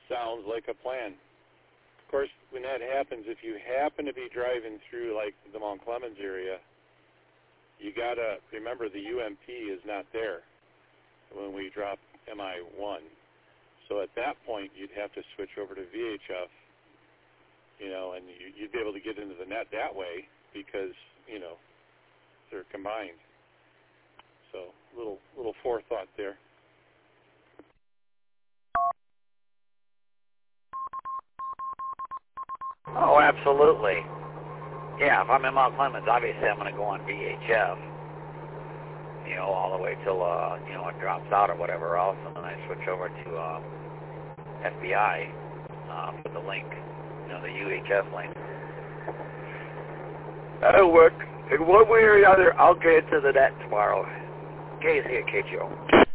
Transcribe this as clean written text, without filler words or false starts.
Sounds like a plan. Of course, when that happens, if you happen to be driving through like the Mount Clemens area, you gotta remember the UMP is not there when we drop MI1. So at that point, you'd have to switch over to VHF, and you'd be able to get into the net that way because, they're combined. So little forethought there. Oh, absolutely. Yeah, if I'm in Mount Clemens, obviously I'm going to go on VHF, all the way till, it drops out or whatever else, and then I switch over to FBI with the link, the UHF link. That'll work. In one way or the other, I'll get into the net tomorrow. Kay's here, KGO.